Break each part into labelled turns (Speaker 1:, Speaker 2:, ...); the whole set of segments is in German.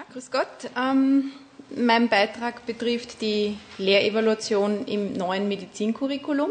Speaker 1: Grüß Gott. Mein Beitrag betrifft die Lehrevaluation im neuen Medizincurriculum.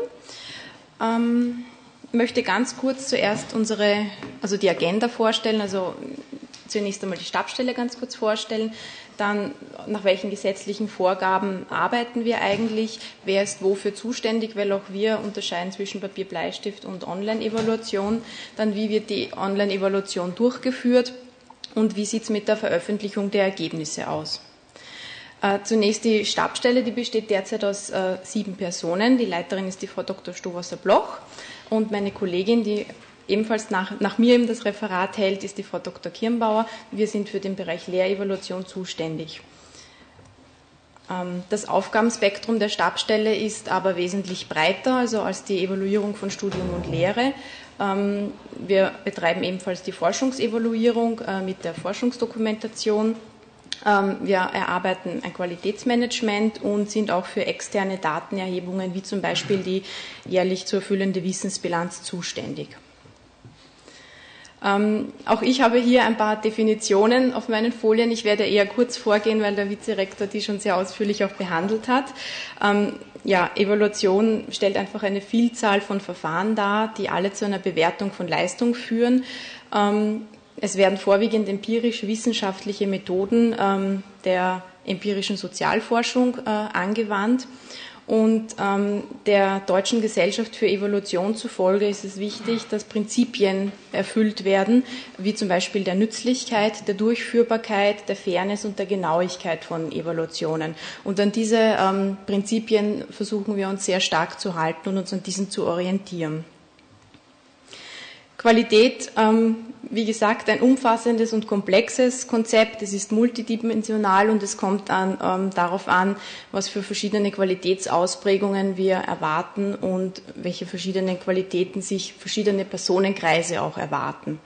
Speaker 1: Ich möchte ganz kurz zuerst die Agenda vorstellen, also zunächst einmal die Stabsstelle ganz kurz vorstellen, dann nach welchen gesetzlichen Vorgaben arbeiten wir eigentlich, wer ist wofür zuständig, weil auch wir unterscheiden zwischen Papier, Bleistift und Online-Evaluation, dann wie wird die Online-Evaluation durchgeführt und wie sieht es mit der Veröffentlichung der Ergebnisse aus. Zunächst die Stabsstelle, die besteht derzeit aus 7 Personen. Die Leiterin ist die Frau Dr. Stowasser-Bloch und meine Kollegin, die ebenfalls nach mir eben das Referat hält, ist die Frau Dr. Kirnbauer. Wir sind für den Bereich Lehrevaluation zuständig. Das Aufgabenspektrum der Stabsstelle ist aber wesentlich breiter, also als die Evaluierung von Studium und Lehre. Wir betreiben ebenfalls die Forschungsevaluierung mit der Forschungsdokumentation. Wir erarbeiten ein Qualitätsmanagement und sind auch für externe Datenerhebungen, wie zum Beispiel die jährlich zu erfüllende Wissensbilanz, zuständig. Auch ich habe hier ein paar Definitionen auf meinen Folien. Ich werde eher kurz vorgehen, weil der Vizerektor die schon sehr ausführlich auch behandelt hat. Evaluation stellt einfach eine Vielzahl von Verfahren dar, die alle zu einer Bewertung von Leistung führen. Es werden vorwiegend empirisch-wissenschaftliche Methoden der empirischen Sozialforschung angewandt. Und der Deutschen Gesellschaft für Evaluation zufolge ist es wichtig, dass Prinzipien erfüllt werden, wie zum Beispiel der Nützlichkeit, der Durchführbarkeit, der Fairness und der Genauigkeit von Evaluationen. Und an diese Prinzipien versuchen wir uns sehr stark zu halten und uns an diesen zu orientieren. Qualität, wie gesagt, ein umfassendes und komplexes Konzept. Es ist multidimensional und es kommt darauf an, was für verschiedene Qualitätsausprägungen wir erwarten und welche verschiedenen Qualitäten sich verschiedene Personenkreise auch erwarten.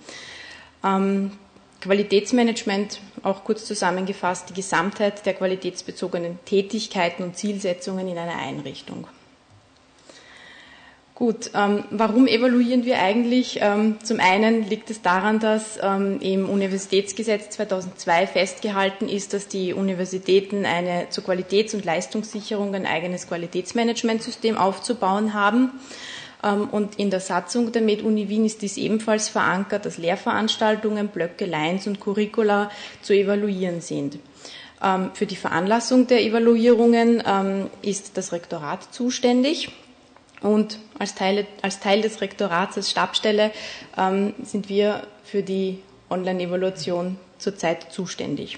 Speaker 1: Qualitätsmanagement, auch kurz zusammengefasst, die Gesamtheit der qualitätsbezogenen Tätigkeiten und Zielsetzungen in einer Einrichtung. Gut, warum evaluieren wir eigentlich? Zum einen liegt es daran, dass im Universitätsgesetz 2002 festgehalten ist, dass die Universitäten zur Qualitäts- und Leistungssicherung ein eigenes Qualitätsmanagementsystem aufzubauen haben. Und in der Satzung der MedUni Wien ist dies ebenfalls verankert, dass Lehrveranstaltungen, Blöcke, Lines und Curricula zu evaluieren sind. Für die Veranlassung der Evaluierungen ist das Rektorat zuständig. Und als Teil des Rektorats, als Stabsstelle, sind wir für die Online-Evaluation zurzeit zuständig.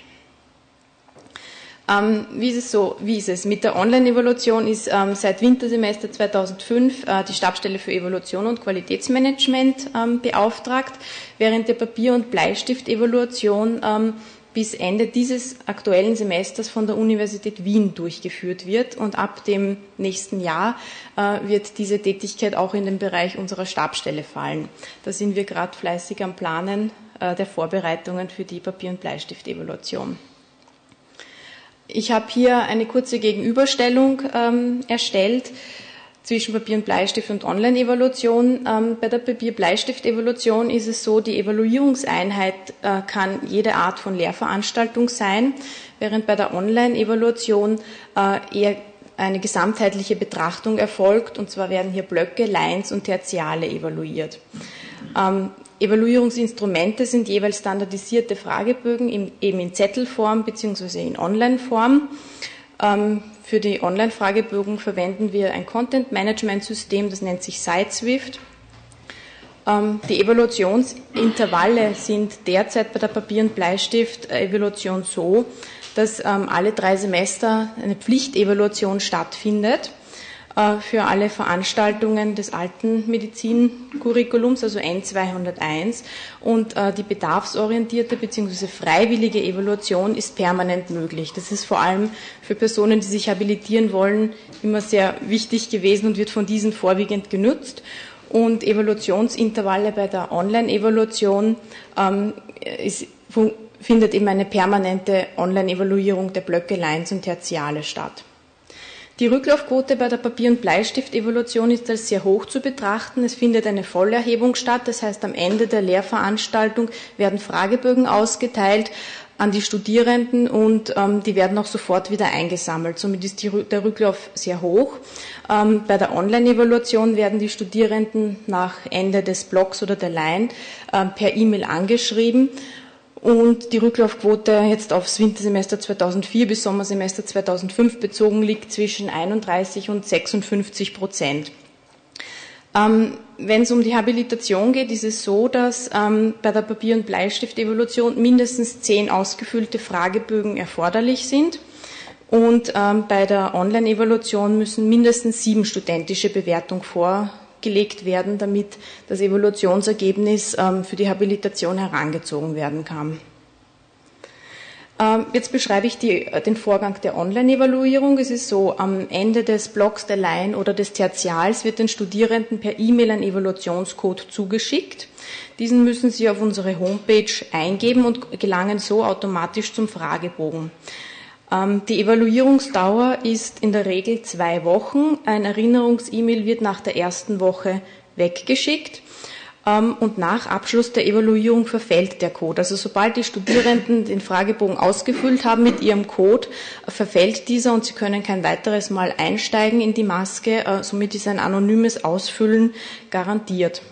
Speaker 1: Wie ist es? Mit der Online-Evaluation ist seit Wintersemester 2005 die Stabsstelle für Evaluation und Qualitätsmanagement beauftragt, während der Papier- und Bleistift-Evaluation bis Ende dieses aktuellen Semesters von der Universität Wien durchgeführt wird. Und ab dem nächsten Jahr wird diese Tätigkeit auch in den Bereich unserer Stabsstelle fallen. Da sind wir gerade fleißig am Planen der Vorbereitungen für die Papier- und Bleistift-Evaluation. Ich habe hier eine kurze Gegenüberstellung erstellt zwischen Papier- und Bleistift und Online-Evaluation. Bei der Papier-Bleistift-Evaluation ist es so, die Evaluierungseinheit kann jede Art von Lehrveranstaltung sein, während bei der Online-Evaluation eher eine gesamtheitliche Betrachtung erfolgt, und zwar werden hier Blöcke, Lines und Tertiale evaluiert. Evaluierungsinstrumente sind jeweils standardisierte Fragebögen, eben in Zettelform bzw. in Online-Form. Für die Online-Fragebögen verwenden wir ein Content-Management-System, das nennt sich SiteSwift. Die Evaluationsintervalle sind derzeit bei der Papier- und Bleistift-Evaluation so, dass alle 3 Semester eine Pflichtevaluation stattfindet für alle Veranstaltungen des alten Medizincurriculums, also N201, und die bedarfsorientierte bzw. freiwillige Evaluation ist permanent möglich. Das ist vor allem für Personen, die sich habilitieren wollen, immer sehr wichtig gewesen und wird von diesen vorwiegend genutzt. Und Evaluationsintervalle bei der Online-Evaluation findet eben eine permanente Online-Evaluierung der Blöcke, Lines und Tertiale statt. Die Rücklaufquote bei der Papier- und Bleistift-Evaluation ist als sehr hoch zu betrachten. Es findet eine Vollerhebung statt, das heißt, am Ende der Lehrveranstaltung werden Fragebögen ausgeteilt. an die Studierenden und die werden auch sofort wieder eingesammelt. Somit ist der Rücklauf sehr hoch. Bei der Online-Evaluation werden die Studierenden nach Ende des Blocks oder der Line per E-Mail angeschrieben. Und die Rücklaufquote jetzt aufs Wintersemester 2004 bis Sommersemester 2005 bezogen liegt zwischen 31% und 56%. Wenn es um die Habilitation geht, ist es so, dass bei der Papier- und Bleistift-Evaluation mindestens 10 ausgefüllte Fragebögen erforderlich sind. Und bei der Online-Evaluation müssen mindestens 7 studentische Bewertungen vorgelegt werden, damit das Evaluationsergebnis für die Habilitation herangezogen werden kann. Jetzt beschreibe ich den Vorgang der Online-Evaluierung. Es ist so, am Ende des Blocks der Line oder des Tertials wird den Studierenden per E-Mail ein Evaluationscode zugeschickt. Diesen müssen sie auf unsere Homepage eingeben und gelangen so automatisch zum Fragebogen. Die Evaluierungsdauer ist in der Regel 2 Wochen. Ein Erinnerungs-E-Mail wird nach der ersten Woche weggeschickt. Und nach Abschluss der Evaluierung verfällt der Code. Also sobald die Studierenden den Fragebogen ausgefüllt haben mit ihrem Code, verfällt dieser und sie können kein weiteres Mal einsteigen in die Maske. Somit ist ein anonymes Ausfüllen garantiert.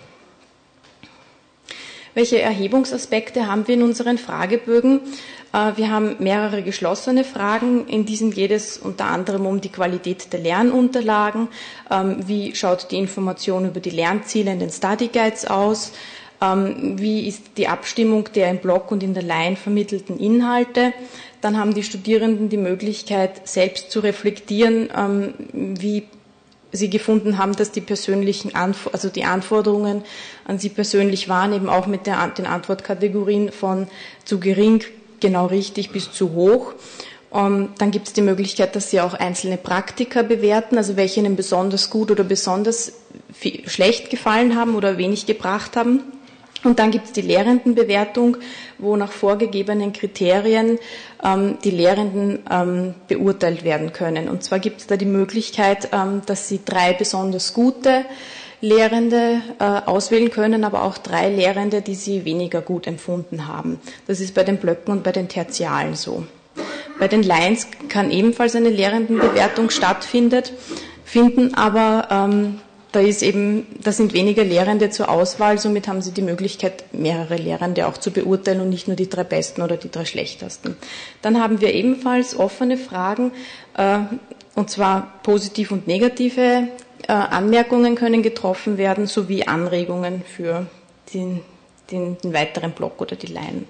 Speaker 1: Welche Erhebungsaspekte haben wir in unseren Fragebögen? Wir haben mehrere geschlossene Fragen. In diesen geht es unter anderem um die Qualität der Lernunterlagen. Wie schaut die Information über die Lernziele in den Study Guides aus? Wie ist die Abstimmung der im Blog und in der Line vermittelten Inhalte? Dann haben die Studierenden die Möglichkeit, selbst zu reflektieren, wie sie gefunden haben, dass die persönlichen die Anforderungen an sie persönlich waren, eben auch mit den Antwortkategorien von zu gering, genau richtig bis zu hoch. Dann gibt es die Möglichkeit, dass Sie auch einzelne Praktika bewerten, also welche Ihnen besonders gut oder besonders schlecht gefallen haben oder wenig gebracht haben. Und dann gibt es die Lehrendenbewertung, wo nach vorgegebenen Kriterien die Lehrenden beurteilt werden können. Und zwar gibt es da die Möglichkeit, dass Sie 3 besonders gute Lehrende auswählen können, aber auch 3 Lehrende, die sie weniger gut empfunden haben. Das ist bei den Blöcken und bei den Tertialen so. Bei den Lines kann ebenfalls eine Lehrendenbewertung stattfinden, aber da sind weniger Lehrende zur Auswahl, somit haben Sie die Möglichkeit, mehrere Lehrende auch zu beurteilen und nicht nur die 3 besten oder die 3 schlechtesten. Dann haben wir ebenfalls offene Fragen, und zwar positiv und negative Anmerkungen können getroffen werden, sowie Anregungen für den weiteren Block oder die Line.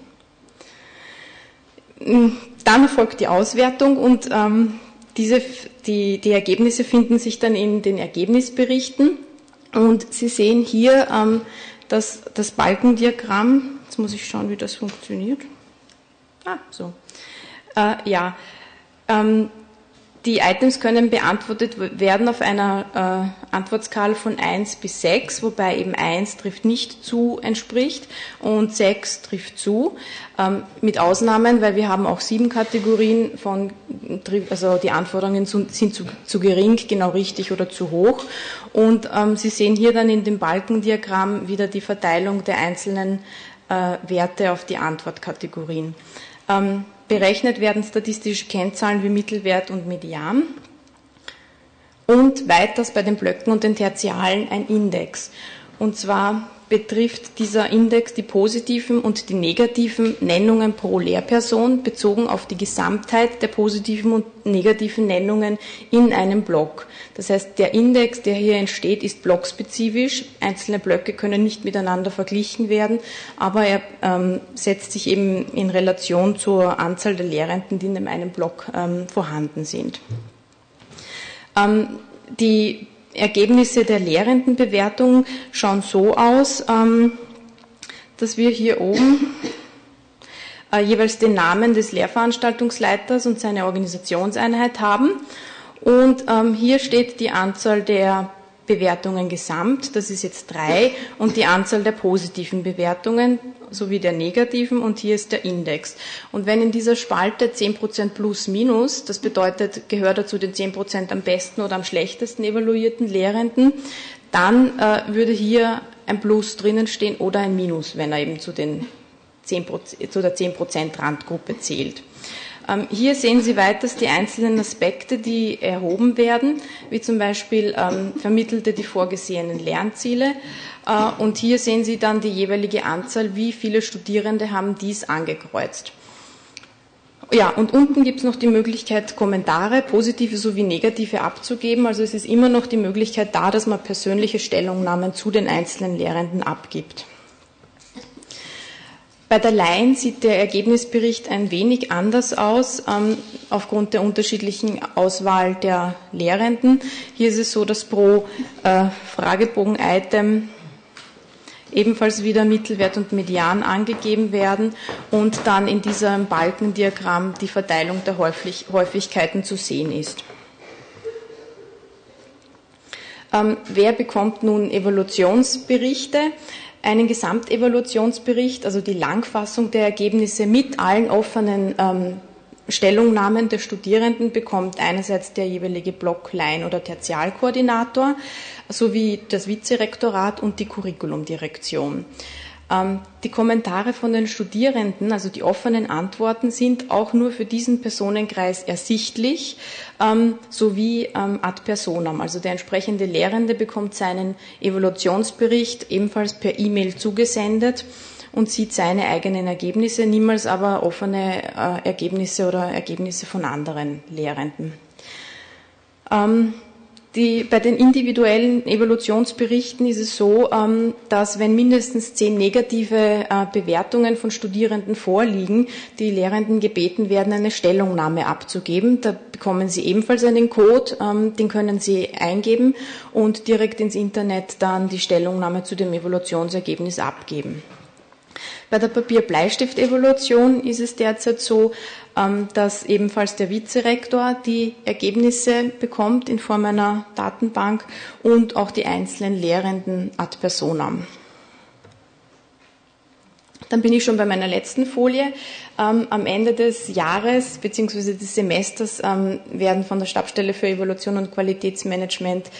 Speaker 1: Dann erfolgt die Auswertung und die Ergebnisse finden sich dann in den Ergebnisberichten. Und Sie sehen hier das Balkendiagramm. Jetzt muss ich schauen, wie das funktioniert. Die Items können beantwortet werden auf einer Antwortskala von 1 bis 6, wobei eben 1 trifft nicht zu entspricht und 6 trifft zu. Mit Ausnahmen, weil wir haben auch 7 Kategorien also die Anforderungen sind zu gering, genau richtig oder zu hoch. Und Sie sehen hier dann in dem Balkendiagramm wieder die Verteilung der einzelnen Werte auf die Antwortkategorien. Berechnet werden statistische Kennzahlen wie Mittelwert und Median und weiters bei den Blöcken und den Tertialen ein Index. Und zwar betrifft dieser Index die positiven und die negativen Nennungen pro Lehrperson bezogen auf die Gesamtheit der positiven und negativen Nennungen in einem Block. Das heißt, der Index, der hier entsteht, ist blockspezifisch. Einzelne Blöcke können nicht miteinander verglichen werden, aber er setzt sich eben in Relation zur Anzahl der Lehrenden, die in einem Block vorhanden sind. Die Ergebnisse der Lehrendenbewertung schauen so aus, dass wir hier oben jeweils den Namen des Lehrveranstaltungsleiters und seine Organisationseinheit haben. Und hier steht die Anzahl der Bewertungen gesamt, das ist jetzt 3, und die Anzahl der positiven Bewertungen sowie der negativen, und hier ist der Index. Und wenn in dieser Spalte 10% plus minus, das bedeutet, gehört er zu den 10% am besten oder am schlechtesten evaluierten Lehrenden, dann würde hier ein Plus drinnen stehen oder ein Minus, wenn er eben zu den zu der 10% Randgruppe zählt. Hier sehen Sie weiters die einzelnen Aspekte, die erhoben werden, wie zum Beispiel vermittelte die vorgesehenen Lernziele. Und hier sehen Sie dann die jeweilige Anzahl, wie viele Studierende haben dies angekreuzt. Ja, und unten gibt es noch die Möglichkeit, Kommentare, positive sowie negative, abzugeben. Also es ist immer noch die Möglichkeit da, dass man persönliche Stellungnahmen zu den einzelnen Lehrenden abgibt. Bei der Laien sieht der Ergebnisbericht ein wenig anders aus, aufgrund der unterschiedlichen Auswahl der Lehrenden. Hier ist es so, dass pro Fragebogen-Item ebenfalls wieder Mittelwert und Median angegeben werden und dann in diesem Balkendiagramm die Verteilung der Häufigkeiten zu sehen ist. Wer bekommt nun Evaluationsberichte? Einen Gesamtevaluationsbericht, also die Langfassung der Ergebnisse mit allen offenen Stellungnahmen der Studierenden, bekommt einerseits der jeweilige Block Laien- oder Tertialkoordinator sowie das Vizerektorat und die Curriculumdirektion. Die Kommentare von den Studierenden, also die offenen Antworten, sind auch nur für diesen Personenkreis ersichtlich, sowie ad personam. Also der entsprechende Lehrende bekommt seinen Evaluationsbericht ebenfalls per E-Mail zugesendet und sieht seine eigenen Ergebnisse, niemals aber offene Ergebnisse oder Ergebnisse von anderen Lehrenden. Bei den individuellen Evaluationsberichten ist es so, dass wenn mindestens 10 negative Bewertungen von Studierenden vorliegen, die Lehrenden gebeten werden, eine Stellungnahme abzugeben. Da bekommen sie ebenfalls einen Code, den können sie eingeben und direkt ins Internet dann die Stellungnahme zu dem Evaluationsergebnis abgeben. Bei der Papier-Bleistift-Evaluation ist es derzeit so, dass ebenfalls der Vizerektor die Ergebnisse bekommt in Form einer Datenbank und auch die einzelnen Lehrenden ad personam. Dann bin ich schon bei meiner letzten Folie. Am Ende des Jahres bzw. des Semesters werden von der Stabsstelle für Evaluation und Qualitätsmanagement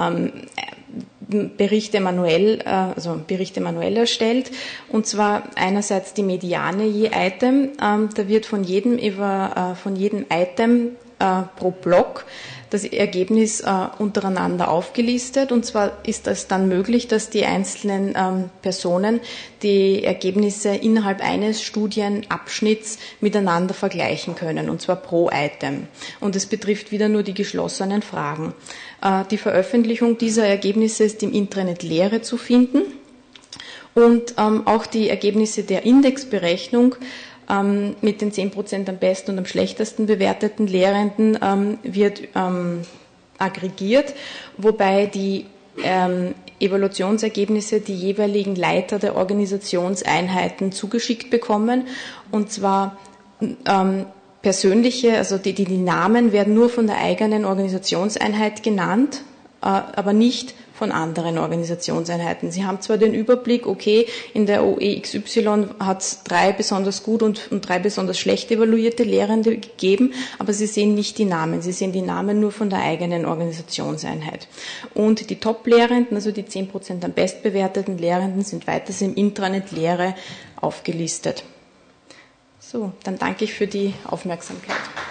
Speaker 1: Berichte manuell erstellt, und zwar einerseits die Mediane je Item. Da wird von jedem Item pro Block das Ergebnis untereinander aufgelistet, und zwar ist es dann möglich, dass die einzelnen Personen die Ergebnisse innerhalb eines Studienabschnitts miteinander vergleichen können, und zwar pro Item. Und es betrifft wieder nur die geschlossenen Fragen. Die Veröffentlichung dieser Ergebnisse ist im Intranet Lehre zu finden, und auch die Ergebnisse der Indexberechnung mit den 10% am besten und am schlechtesten bewerteten Lehrenden wird aggregiert, wobei die Evaluationsergebnisse die jeweiligen Leiter der Organisationseinheiten zugeschickt bekommen, und zwar persönliche, also die Namen werden nur von der eigenen Organisationseinheit genannt, aber nicht von anderen Organisationseinheiten. Sie haben zwar den Überblick, okay, in der OE XY hat es 3 besonders gut und 3 besonders schlecht evaluierte Lehrende gegeben, aber Sie sehen nicht die Namen. Sie sehen die Namen nur von der eigenen Organisationseinheit. Und die Top-Lehrenden, also die 10% am bestbewerteten Lehrenden, sind weiters im Intranet Lehre aufgelistet. So, dann danke ich für die Aufmerksamkeit.